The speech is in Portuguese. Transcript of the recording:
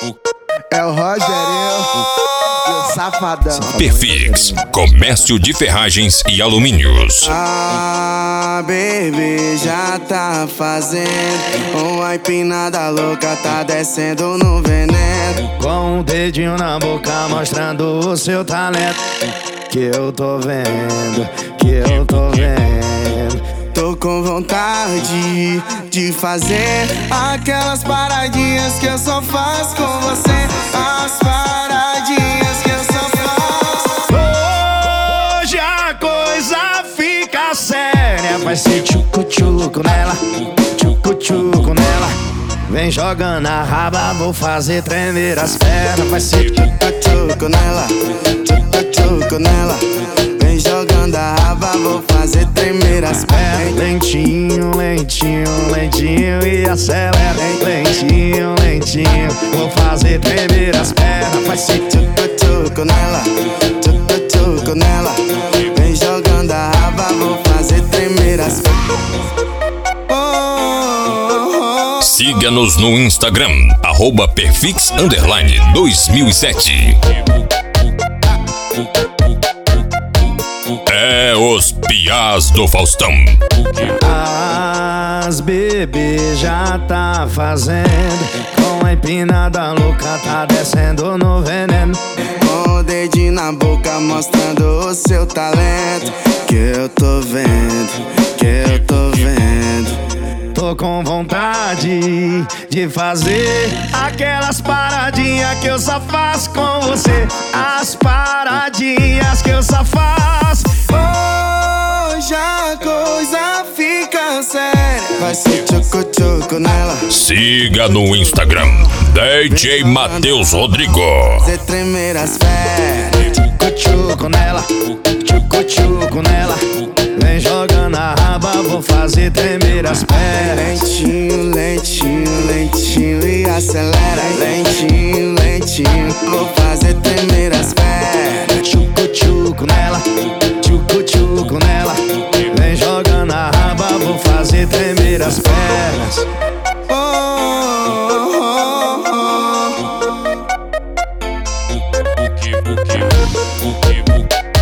É o Rogerinho e o Safadão. Perfix, comércio de ferragens e alumínios. Ah, baby, já tá fazendo uma empinada louca, tá descendo no veneno. Com um dedinho na boca mostrando o seu talento. Que eu tô vendo, que eu tô vendo. Tô com vontade de fazer aquelas paradinhas que eu só faço com você. As paradinhas que eu só faço. Hoje a coisa fica séria. Vai ser tchucu-tchucu nela, tchucu-tchucu nela. Vem jogando a raba, vou fazer tremer as pernas. Vai ser tchucu-tchucu nela, tchucu-tchucu nela. Vem jogando a raba, vou fazer tremer as pernas. Lentinho, lentinho, lentinho e acelera. Lentinho, lentinho, vou fazer tremer as pernas. Vai ser tchucu-tchucu nela, tchucu-tchucu nela. Vem jogando a raba, vou fazer tremer as pernas. Siga-nos no Instagram, @perfix_2007. É os piás do Faustão. As bebês já tá fazendo. Com a empinada louca tá descendo no veneno. Com o dedinho na boca mostrando o seu talento. Que eu tô vendo, que eu tô vendo. Tô com vontade de fazer aquelas paradinhas que eu só faço com você. As paradinhas que eu só faço. Hoje a coisa fica séria. Vai ser tchucu-tchucu nela. Siga no Instagram, DJ Matheus Rodrigo. Fazer tremer as pernas. Tchucu-tchucu nela, tchucu-tchucu nela. Vem jogando a raba, vou fazer tremer as pernas. Lentinho, lentinho, lentinho e acelera. Lentinho, lentinho, vou fazer tremer as pernas. Tchucu-tchucu nela, tchucu-tchucu nela. Vem jogando a raba, vou fazer tremer as pernas. O que